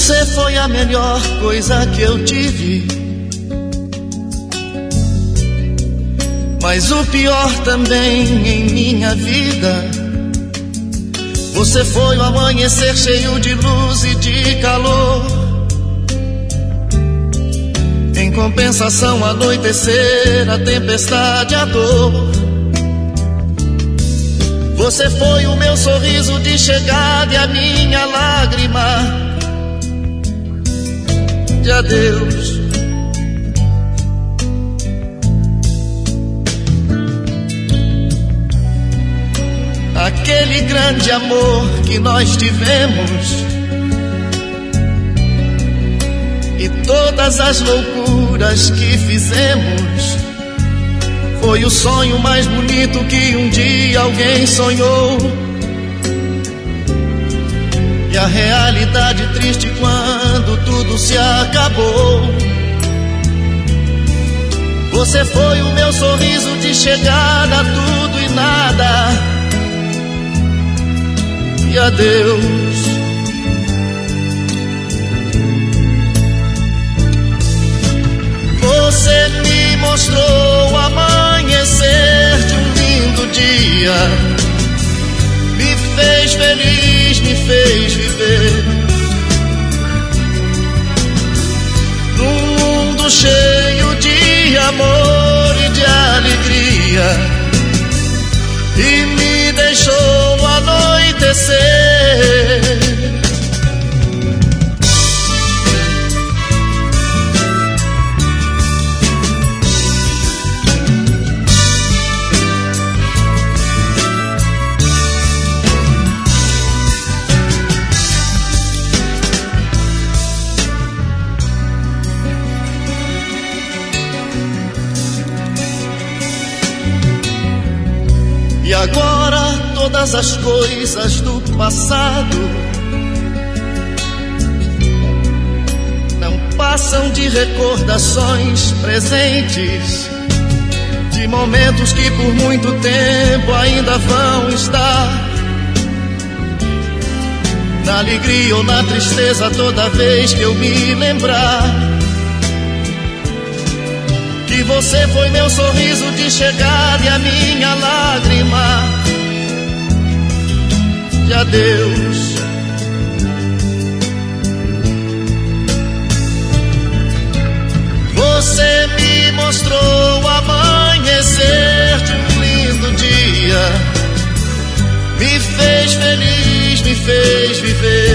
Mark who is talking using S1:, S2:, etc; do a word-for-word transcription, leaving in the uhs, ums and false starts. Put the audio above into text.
S1: Você foi a melhor coisa que eu tive, mas o pior também em minha vida. Você foi o amanhecer cheio de luz e de calor. Em compensação, anoitecer, a tempestade, a dor. Você foi o meu sorriso de chegada e a minha lágrima de adeus. Aquele grande amor que nós tivemos e todas as loucuras que fizemos foi o sonho mais bonito que um dia alguém sonhou. E a realidade triste quando tudo se acabou. Você foi o meu sorriso de chegada, tudo e nada. E adeus. Você me mostrou o amanhecer de um lindo dia, me fez feliz, me fez viver num mundo cheio de amor e de alegria, e me deixou anoitecer. E agora todas as coisas do passado não passam de recordações presentes, de momentos que por muito tempo ainda vão estar na alegria ou na tristeza toda vez que eu me lembrar que você foi meu sorriso de chegada e a minha lágrima de adeus. Você me mostrou o amanhecer de um lindo dia, me fez feliz, me fez viver